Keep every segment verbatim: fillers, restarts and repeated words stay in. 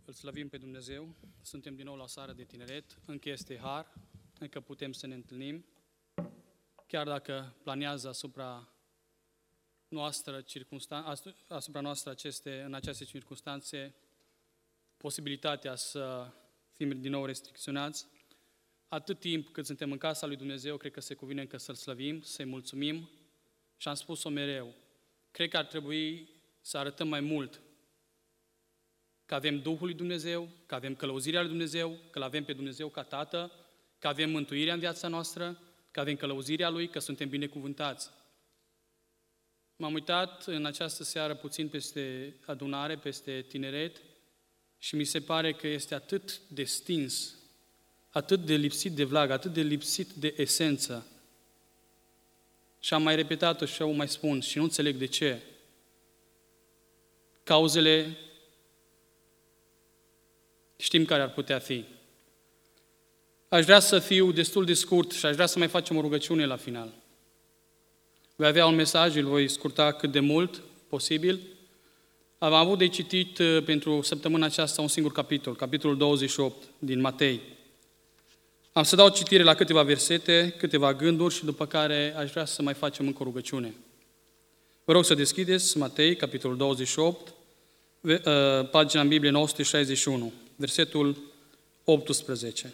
Îl slăvim pe Dumnezeu, suntem din nou la seară de tineret, încă este har, încă putem să ne întâlnim, chiar dacă planează asupra noastră, circunstan- asupra noastră aceste, în aceste circunstanțe posibilitatea să fim din nou restricționați. Atât timp cât suntem în casa lui Dumnezeu, cred că se cuvine încă să-L slăvim, să-i mulțumim și am spus-o mereu. Cred că ar trebui să arătăm mai mult că avem Duhul lui Dumnezeu, că avem călăuzirea lui Dumnezeu, că L-avem pe Dumnezeu ca Tată, că avem mântuirea în viața noastră, că avem călăuzirea Lui, că suntem binecuvântați. M-am uitat în această seară puțin peste adunare, peste tineret și mi se pare că este atât de stins, atât de lipsit de vlagă, atât de lipsit de esență. Și am mai repetat-o și o mai spun și nu înțeleg de ce. Cauzele știm care ar putea fi. Aș vrea să fiu destul de scurt și aș vrea să mai facem o rugăciune la final. Voi avea un mesaj, îl voi scurta cât de mult posibil. Am avut de citit pentru săptămâna aceasta un singur capitol, capitolul douăzeci și opt din Matei. Am să dau citire la câteva versete, câteva gânduri și după care aș vrea să mai facem încă o rugăciune. Vă rog să deschideți Matei, capitolul douăzeci și opt, pagina în Biblie nouă sute șaizeci și unu, versetul optsprezece.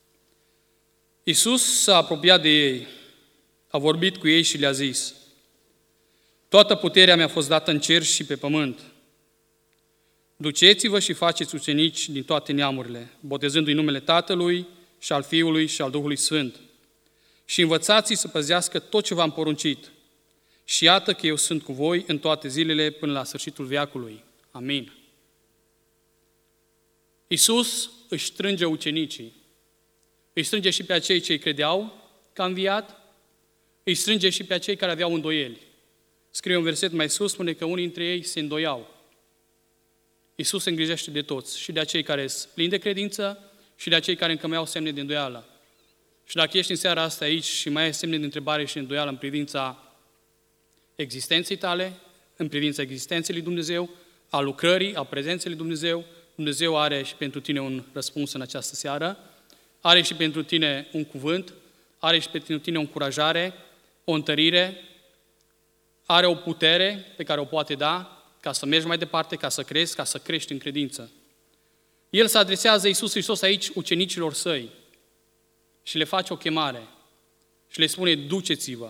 Iisus s-a apropiat de ei, a vorbit cu ei și le-a zis: toată puterea mi-a fost dată în cer și pe pământ. Duceți-vă și faceți ucenici din toate neamurile, botezându-i numele Tatălui și al Fiului și al Duhului Sfânt. Și învățați-i să păzească tot ce v-am poruncit. Și iată că eu sunt cu voi în toate zilele până la sfârșitul veacului. Amin. Iisus își strânge ucenicii. Îi strânge și pe acei ce credeau că a înviat, îi strânge și pe acei care aveau îndoieli. Scrie un verset mai sus, spune că unii dintre ei se îndoiau. Iisus se îngrijește de toți, și de acei care sunt plini de credință, și de acei care încă mai au semne de îndoială. Și dacă ești în seara asta aici și mai ai semne de întrebare și de îndoială în privința existenței tale, în privința existenței lui Dumnezeu, a lucrării, a prezenței lui Dumnezeu, Dumnezeu are și pentru tine un răspuns în această seară, are și pentru tine un cuvânt, are și pentru tine o încurajare, o întărire, are o putere pe care o poate da ca să mergi mai departe, ca să crezi, ca să crești în credință. El se adresează, Iisus Hristos, aici ucenicilor săi și le face o chemare și le spune: duceți-vă.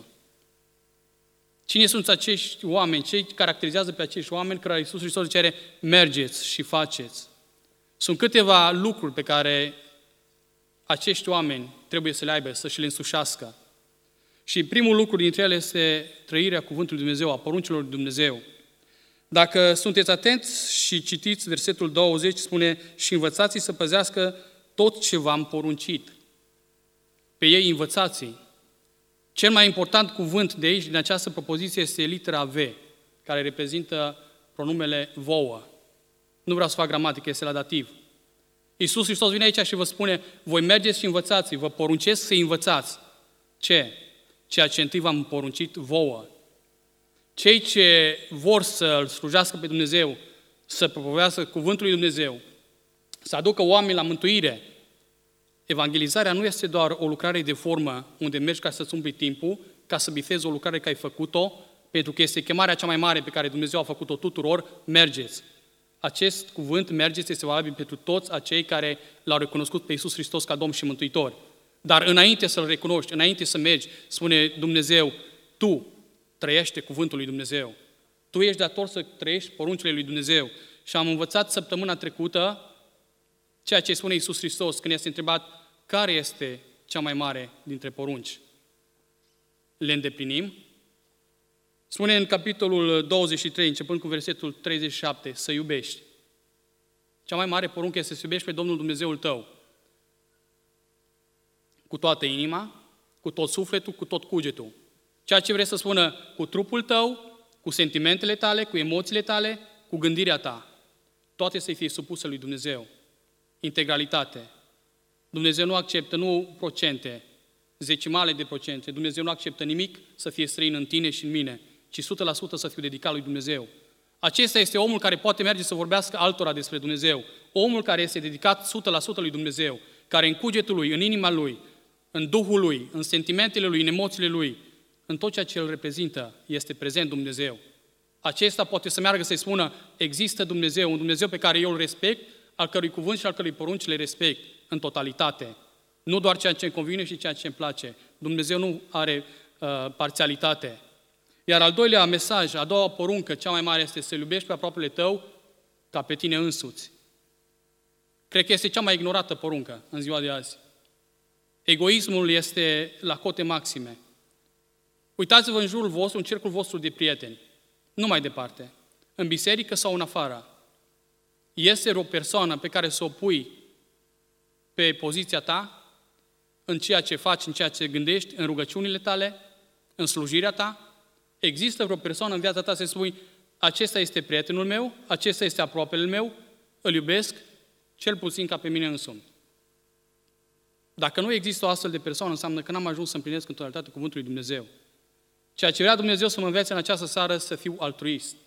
Cine sunt acești oameni? Ce caracterizează pe acești oameni care Iisus Hristos le cere: mergeți și faceți. Sunt câteva lucruri pe care acești oameni trebuie să le aibă, să și le însușească. Și primul lucru dintre ele este trăirea cuvântului Dumnezeu, a poruncilor lui Dumnezeu. Dacă sunteți atenți și citiți versetul douăzeci, spune: și învățați-i să păzească tot ce v-am poruncit. Pe ei învățați-i. Cel mai important cuvânt de aici, din această propoziție, este litera V, care reprezintă pronumele vouă. Nu vreau să fac gramatică, este la dativ. Iisus Hristos vine aici și vă spune: voi mergeți și învățați, vă poruncesc să-i învățați. Ce? Ceea ce întâi v-am poruncit vouă. Cei ce vor să-L slujească pe Dumnezeu, să propovească cuvântul lui Dumnezeu, să aducă oameni la mântuire. Evangelizarea nu este doar o lucrare de formă unde mergi ca să-ți umpli timpul, ca să bifezi o lucrare că ai făcut-o, pentru că este chemarea cea mai mare pe care Dumnezeu a făcut-o tuturor: mergeți. Acest cuvânt, mergeți, este valabil pentru toți acei care L-au recunoscut pe Iisus Hristos ca Domn și Mântuitor. Dar înainte să-L recunoști, înainte să mergi, spune Dumnezeu: tu trăiește cuvântul lui Dumnezeu. Tu ești dator să trăiești poruncile lui Dumnezeu. Și am învățat săptămâna trecută ceea ce spune Iisus Hristos când este întrebat care este cea mai mare dintre porunci. Le îndeplinim? Spune în capitolul douăzeci și trei, începând cu versetul treizeci și șapte, să iubești. Cea mai mare poruncă este să iubești pe Domnul Dumnezeul tău. Cu toată inima, cu tot sufletul, cu tot cugetul. Ceea ce vrei să spună cu trupul tău, cu sentimentele tale, cu emoțiile tale, cu gândirea ta. Toate să-i fie supuse lui Dumnezeu. Integralitate. Dumnezeu nu acceptă, nu procente, zecimale de procente. Dumnezeu nu acceptă nimic să fie străin în tine și în mine, ci o sută la sută să fiu dedicat lui Dumnezeu. Acesta este omul care poate merge să vorbească altora despre Dumnezeu. Omul care este dedicat o sută la sută lui Dumnezeu, care în cugetul lui, în inima lui, în duhul lui, în sentimentele lui, în emoțiile lui, în tot ceea ce îl reprezintă, este prezent Dumnezeu. Acesta poate să meargă să-i spună, există Dumnezeu, un Dumnezeu pe care eu îl respect, al cărui cuvânt și al cărui porunci le respect în totalitate. Nu doar ceea ce îmi convine și ceea ce îmi place. Dumnezeu nu are uh, parțialitate. Iar al doilea mesaj, a doua poruncă, cea mai mare, este să iubești pe aproapele tău ca pe tine însuți. Cred că este cea mai ignorată poruncă în ziua de azi. Egoismul este la cote maxime. Uitați-vă în jurul vostru, în cercul vostru de prieteni. Nu mai departe. În biserică sau în afară. Este o persoană pe care să o pui pe poziția ta, în ceea ce faci, în ceea ce gândești, în rugăciunile tale, în slujirea ta? Există vreo persoană în viața ta să spui, acesta este prietenul meu, acesta este aproapele meu, îl iubesc, cel puțin ca pe mine însumi. Dacă nu există o astfel de persoană, înseamnă că n-am ajuns să împlinesc în totalitate cuvântul lui Dumnezeu. Ceea ce vrea Dumnezeu să mă învețe în această seară, să fiu altruist.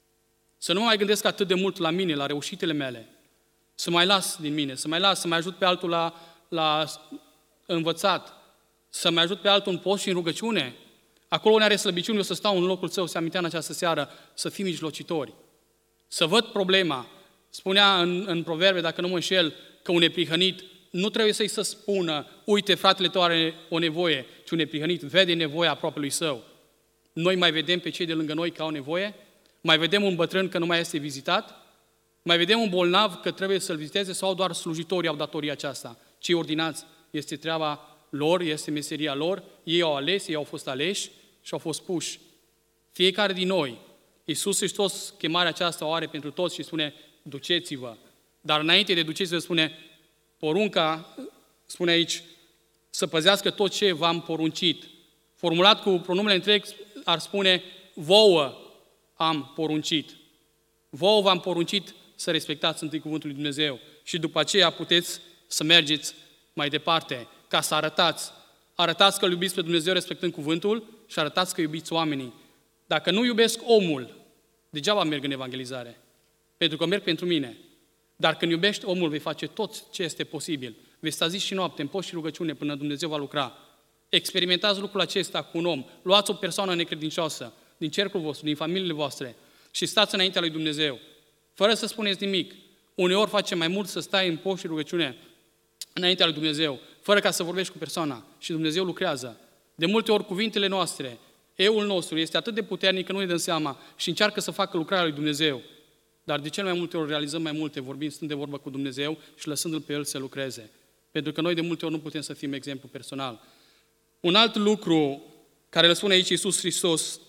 Să nu mă mai gândesc atât de mult la mine, la reușitele mele. Să mai las din mine, să mai las, să mai ajut pe altul la, la învățat, să mai ajut pe altul în post și în rugăciune. Acolo unde are slăbiciuni, eu să stau în locul său, se amintea în această seară, să fim mijlocitori. Să văd problema. Spunea în, în proverbe, dacă nu mă înșel, că un neprihănit nu trebuie să-i să spună, uite, fratele tău are o nevoie, ci un neprihănit vede nevoia aproapelui său. Noi mai vedem pe cei de lângă noi că au nevoie? Mai vedem un bătrân că nu mai este vizitat? Mai vedem un bolnav că trebuie să-l viziteze sau doar slujitorii au datoria aceasta? Cei ordinați, este treaba lor, este meseria lor, ei au ales, ei au fost aleși și au fost puși. Fiecare din noi, Iisus Hristos, chemarea aceasta o are pentru toți și spune, duceți-vă. Dar înainte de duceți-vă spune, porunca, spune aici, să păzească tot ce v-am poruncit. Formulat cu pronumele întreg, ar spune, vouă am poruncit. Vouă v-am poruncit să respectați întâi cuvântul lui Dumnezeu și după aceea puteți să mergeți mai departe, ca să arătați. Arătați că îl iubiți pe Dumnezeu respectând cuvântul și arătați că iubiți oamenii. Dacă nu iubesc omul, degeaba merg în evangelizare, pentru că merg pentru mine. Dar când iubești omul, vei face tot ce este posibil. Vei sta zi și noapte, în post și rugăciune, până Dumnezeu va lucra. Experimentați lucrul acesta cu un om. Luați o persoană necredincioasă din cercul vostru, din familiile voastre și stați înaintea lui Dumnezeu, fără să spuneți nimic. Uneori face mai mult să stai în post și rugăciune înaintea lui Dumnezeu, fără ca să vorbești cu persoana și Dumnezeu lucrează. De multe ori cuvintele noastre, eul nostru este atât de puternic că nu ne dăm seama și încearcă să facă lucrarea lui Dumnezeu. Dar de cel mai multe ori realizăm mai multe, vorbind, stând de vorbă cu Dumnezeu și lăsându-L pe El să lucreze. Pentru că noi de multe ori nu putem să fim exemplu personal. Un alt lucru care îl spune aici Iisus Hristos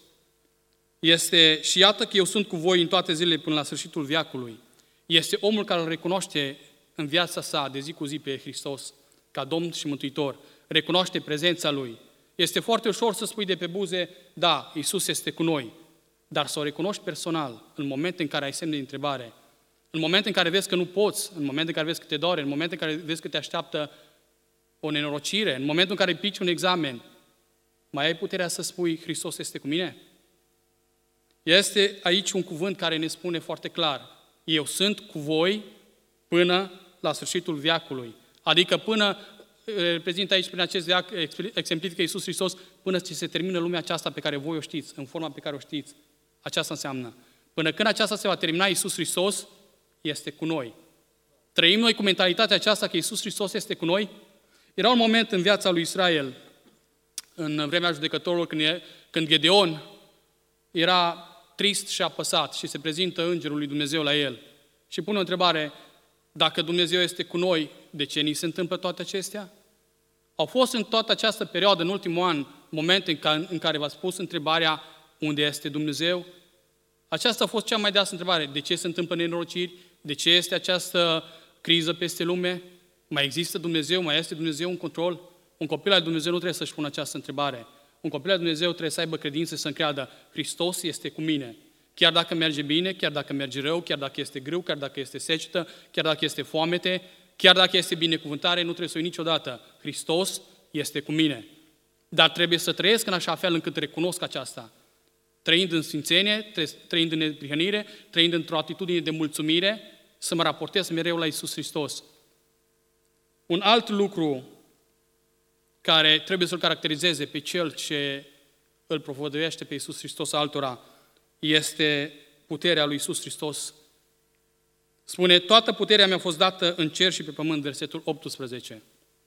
este, și iată că eu sunt cu voi în toate zilele până la sfârșitul veacului. Este omul care îl recunoaște în viața sa de zi cu zi pe Hristos ca Domn și Mântuitor. Recunoaște prezența Lui. Este foarte ușor să spui de pe buze, da, Iisus este cu noi. Dar să o recunoști personal, în momentul în care ai semne de întrebare, în momentul în care vezi că nu poți, în momentul în care vezi că te doare, în momentul în care vezi că te așteaptă o nenorocire, în momentul în care pici un examen, mai ai puterea să spui, Hristos este cu mine? Este aici un cuvânt care ne spune foarte clar, eu sunt cu voi până la sfârșitul veacului. Adică până, reprezintă aici prin acest veac, exemplifică Iisus Hristos, până ce se termină lumea aceasta pe care voi o știți, în forma pe care o știți. Aceasta înseamnă. Până când aceasta se va termina, Iisus Hristos este cu noi. Trăim noi cu mentalitatea aceasta că Iisus Hristos este cu noi? Era un moment în viața lui Israel, în vremea judecătorilor, când, e, când Gedeon era trist și apăsat și se prezintă îngerul lui Dumnezeu la el și pune o întrebare, dacă Dumnezeu este cu noi, de ce ni se întâmplă toate acestea? Au fost în toată această perioadă, în ultimul an, momente în care, în care v-ați pus întrebarea, unde este Dumnezeu? Aceasta a fost cea mai deasă întrebare. De ce se întâmplă nenorociri? De ce este această criză peste lume? Mai există Dumnezeu? Mai este Dumnezeu în control? Un copil al Dumnezeu nu trebuie să-și pună această întrebare. Un copil al Dumnezeu trebuie să aibă credință, să încreadă, Hristos este cu mine. Chiar dacă merge bine, chiar dacă merge rău, chiar dacă este greu, chiar dacă este secetă, chiar dacă este foamete, chiar dacă este binecuvântare, nu trebuie să uit niciodată. Hristos este cu mine. Dar trebuie să trăiesc în așa fel încât recunosc aceasta. trăind în sfințenie, trăind în neprihănire, trăind într-o atitudine de mulțumire, să mă raportez mereu la Iisus Hristos. Un alt lucru care trebuie să-L caracterizeze pe Cel ce îl propovăduiește pe Iisus Hristos altora este puterea lui Iisus Hristos. Spune, toată puterea mi-a fost dată în cer și pe pământ, versetul optsprezece.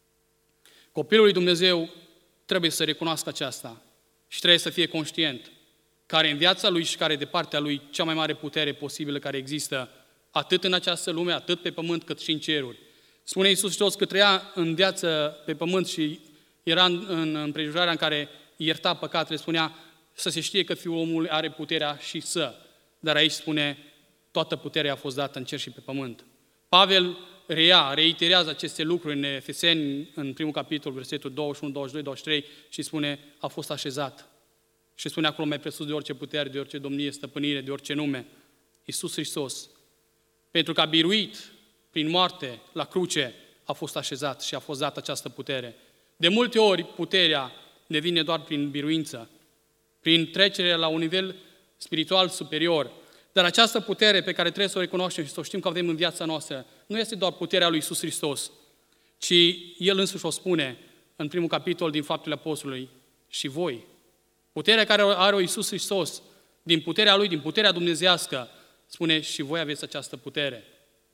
Copilul lui Dumnezeu trebuie să recunoască aceasta și trebuie să fie conștient care în viața lui și care de partea lui cea mai mare putere posibilă care există atât în această lume, atât pe pământ, cât și în ceruri. Spune Iisus Hristos că trăia în viață pe pământ și era în, în împrejurarea în care ierta păcatele, spunea să se știe că Fiul omului are puterea și să. Dar aici spune, toată puterea a fost dată în cer și pe pământ. Pavel reia, reiterează aceste lucruri în Efeseni, în primul capitol, versetul douăzeci și unu, douăzeci și doi, douăzeci și trei și spune, a fost așezat. Și spune acolo mai presus de orice putere, de orice domnie, stăpânire, de orice nume. Iisus Hristos, pentru că a biruit prin moarte la cruce, a fost așezat și a fost dată această putere. De multe ori puterea ne vine doar prin biruință, prin trecerea la un nivel spiritual superior. Dar această putere pe care trebuie să o recunoaștem și să o știm că avem în viața noastră, nu este doar puterea lui Iisus Hristos, ci El însuși o spune în primul capitol din Faptele Apostolului, și voi. Puterea care are o Iisus Hristos, din puterea Lui, din puterea dumnezeiască, spune, și voi aveți această putere.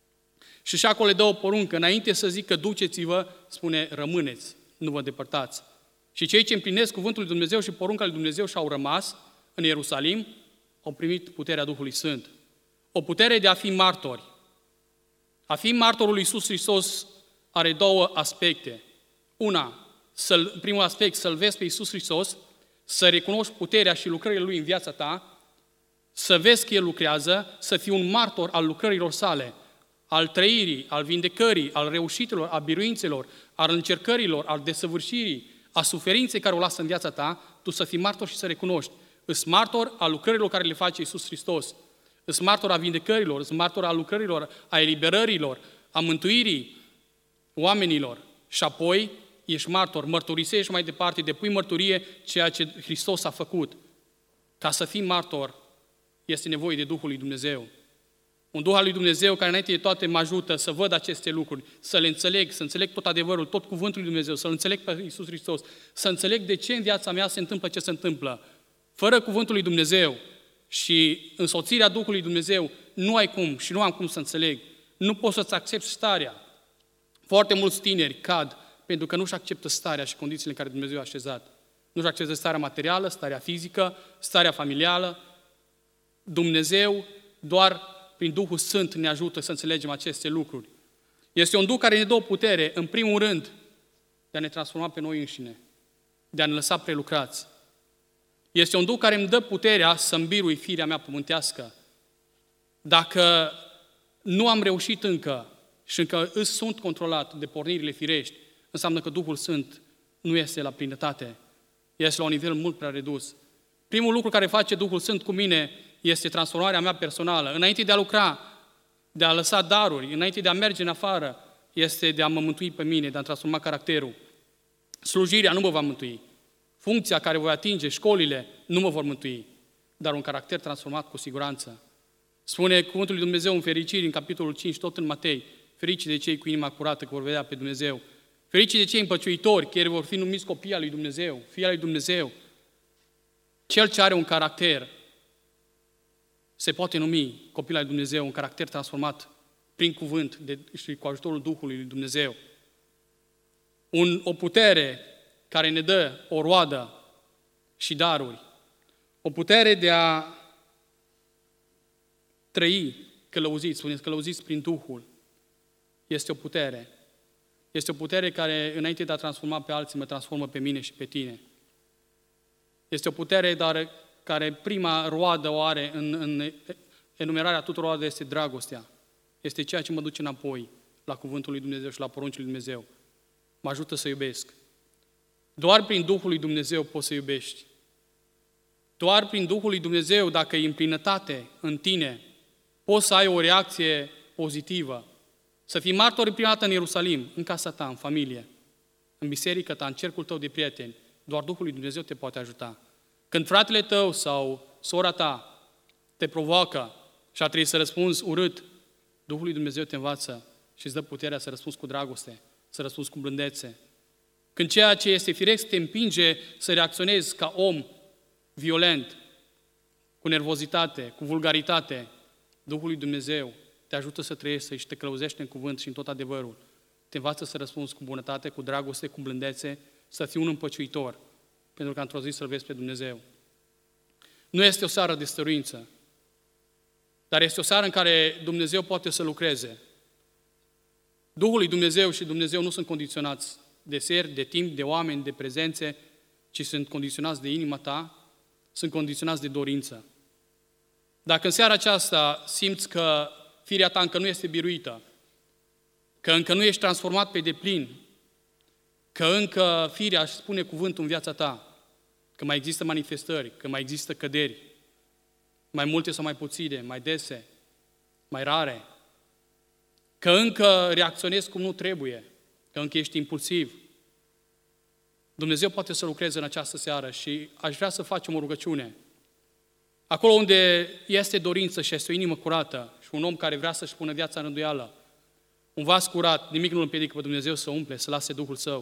Și și acolo le dă o poruncă, înainte să zică duceți-vă, spune, rămâneți, nu vă depărtați. Și cei ce împlinesc cuvântul lui Dumnezeu și porunca lui Dumnezeu și au rămas în Ierusalim, au primit puterea Duhului Sfânt. O putere de a fi martori. A fi martorul lui Iisus Hristos are două aspecte. Una, să primul aspect, să-L vezi pe Iisus Hristos, să recunoști puterea și lucrările Lui în viața ta, să vezi că El lucrează, să fii un martor al lucrărilor sale, al trăirii, al vindecării, al reușitelor, a biruințelor, al încercărilor, al desăvârșirii, a suferinței care o lasă în viața ta, tu să fii martor și să recunoști. Îs martor a lucrărilor care le face Iisus Hristos. Îs martor a vindecărilor, îs martor a lucrărilor, a eliberărilor, a mântuirii oamenilor. Și apoi ești martor, mărturisești mai departe, depui mărturie ceea ce Hristos a făcut. Ca să fii martor, este nevoie de Duhul lui Dumnezeu. Un Duh al lui Dumnezeu care înainte de toate mă ajută să văd aceste lucruri, să le înțeleg, să înțeleg tot adevărul, tot cuvântul lui Dumnezeu, să-L înțeleg pe Iisus Hristos, să înțeleg de ce în viața mea se întâmplă ce se întâmplă. Fără cuvântul lui Dumnezeu și însoțirea Duhului lui Dumnezeu, nu ai cum și nu am cum să înțeleg. Nu poți să-ți accepti starea. Foarte mulți tineri cad pentru că nu-și acceptă starea și condițiile în care Dumnezeu a așezat. Nu-și acceptă starea materială, starea fizică, starea familială. Dumnezeu doar prin Duhul Sfânt ne ajută să înțelegem aceste lucruri. Este un Duh care ne dă o putere, în primul rând, de a ne transforma pe noi înșine, de a ne lăsa prelucrați. Este un Duh care îmi dă puterea să-mi birui firea mea pământească. Dacă nu am reușit încă și încă îți sunt controlat de pornirile firești, înseamnă că Duhul Sfânt nu este la plinătate, este la un nivel mult prea redus. Primul lucru care face Duhul Sfânt cu mine este transformarea mea personală. Înainte de a lucra, de a lăsa daruri, înainte de a merge în afară, este de a mă mântui pe mine, de a transforma caracterul. Slujirea nu mă va mântui. Funcția care voi atinge, școlile, nu mă vor mântui. Dar un caracter transformat cu siguranță. Spune cuvântul lui Dumnezeu în fericiri, în capitolul cinci, tot în Matei, fericii de cei cu inima curată, că vor vedea pe Dumnezeu. Fericii de cei împăciuitori, că ei vor fi numiți copii al lui Dumnezeu, fii al lui Dumnezeu. Cel ce are un caracter se poate numi copil al lui Dumnezeu, un caracter transformat prin cuvânt de, și cu ajutorul Duhului lui Dumnezeu. Un, o putere care ne dă o roadă și daruri. O putere de a trăi călăuziți, spuneți călăuziți prin Duhul. Este o putere. Este o putere care, înainte de a transforma pe alții, mă transformă pe mine și pe tine. Este o putere, dar care prima roadă o are în, în enumerarea tuturor roade este dragostea. Este ceea ce mă duce înapoi la cuvântul lui Dumnezeu și la poruncile lui Dumnezeu. Mă ajută să iubesc. Doar prin Duhul lui Dumnezeu poți să iubești. Doar prin Duhul lui Dumnezeu, dacă e în plinătate în tine, poți să ai o reacție pozitivă. Să fii martor prima dată în Ierusalim, în casa ta, în familie, în biserică ta, în cercul tău de prieteni. Doar Duhul lui Dumnezeu te poate ajuta. Când fratele tău sau sora ta te provoacă și a trebuit să răspunzi urât, Duhul lui Dumnezeu te învață și îți dă puterea să răspunzi cu dragoste, să răspunzi cu blândețe. Când ceea ce este firesc te împinge să reacționezi ca om violent, cu nervozitate, cu vulgaritate, Duhul lui Dumnezeu te ajută să trăiești și te călăuzește în cuvânt și în tot adevărul. Te învață să răspunzi cu bunătate, cu dragoste, cu blândețe, să fii un împăciuitor, pentru că într-o zi să-L vezi pe Dumnezeu. Nu este o seară de stăruință, dar este o seară în care Dumnezeu poate să lucreze. Duhul lui Dumnezeu și Dumnezeu nu sunt condiționați de seri, de timp, de oameni, de prezențe, ci sunt condiționați de inima ta, sunt condiționați de dorință. Dacă în seara aceasta simți că firea ta încă nu este biruită, că încă nu ești transformat pe deplin, că încă firea își spune cuvântul în viața ta, că mai există manifestări, că mai există căderi, mai multe sau mai puține, mai dese, mai rare, că încă reacționezi cum nu trebuie, că încă ești impulsiv, Dumnezeu poate să lucreze în această seară și aș vrea să facem o rugăciune. Acolo unde este dorință și este o inimă curată și un om care vrea să-și pună viața în rânduială, un vas curat, nimic nu îl împiedică pe Dumnezeu să umple, să lase Duhul Său.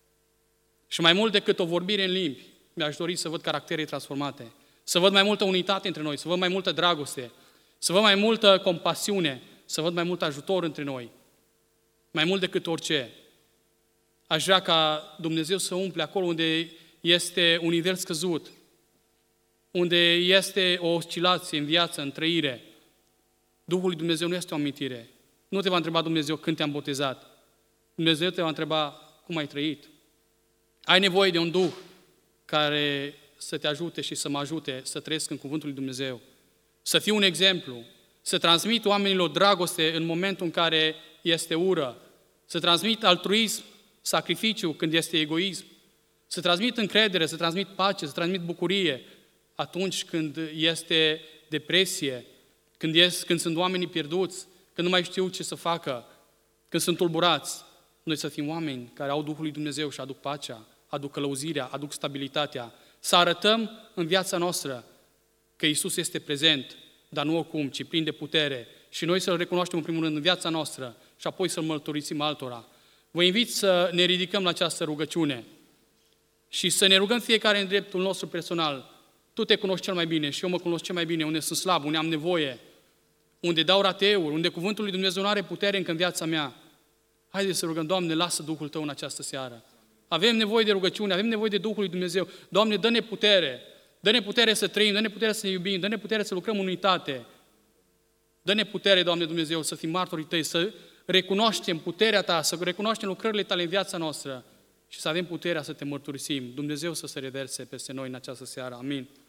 Și mai mult decât o vorbire în limbi, mi-aș dori să văd caractere transformate, să văd mai multă unitate între noi, să văd mai multă dragoste, să văd mai multă compasiune, să văd mai mult ajutor între noi, mai mult decât orice. Aș vrea ca Dumnezeu să umple acolo unde este un nivel scăzut, unde este o oscilație în viață, în trăire. Duhul lui Dumnezeu nu este o amintire. Nu te va întreba Dumnezeu când te-am botezat. Dumnezeu te va întreba cum ai trăit. Ai nevoie de un Duh care să te ajute și să mă ajute să trăiesc în Cuvântul lui Dumnezeu. Să fiu un exemplu, să transmit oamenilor dragoste în momentul în care este ură, să transmit altruism, sacrificiu când este egoism, să transmit încredere, să transmit pace, să transmit bucurie atunci când este depresie, când, este, când sunt oamenii pierduți, când nu mai știu ce să facă, când sunt tulburați. Noi să fim oameni care au Duhul lui Dumnezeu și aduc pacea, aduc călăuzirea, aduc stabilitatea. Să arătăm în viața noastră că Iisus este prezent, dar nu oricum, ci plin de putere. Și noi să-L recunoaștem în primul rând în viața noastră și apoi să-L mărturisim altora. Vă invit să ne ridicăm la această rugăciune și să ne rugăm fiecare în dreptul nostru personal. Tu te cunoști cel mai bine și eu mă cunosc cel mai bine, unde sunt slab, unde am nevoie, unde dau rateuri, unde cuvântul lui Dumnezeu nu are putere încă în viața mea. Haideți să rugăm, Doamne, lasă Duhul Tău în această seară. Avem nevoie de rugăciune, avem nevoie de Duhul lui Dumnezeu. Doamne, dă-ne putere, dă-ne putere să trăim, dă-ne putere să ne iubim, dă-ne putere să lucrăm în unitate. Dă-ne putere, Doamne Dumnezeu, să fim martorii Tăi, să recunoaștem puterea Ta, să recunoaștem lucrările Tale în viața noastră și să avem puterea să Te mărturisim. Dumnezeu să se reverse peste noi în această seară. Amin.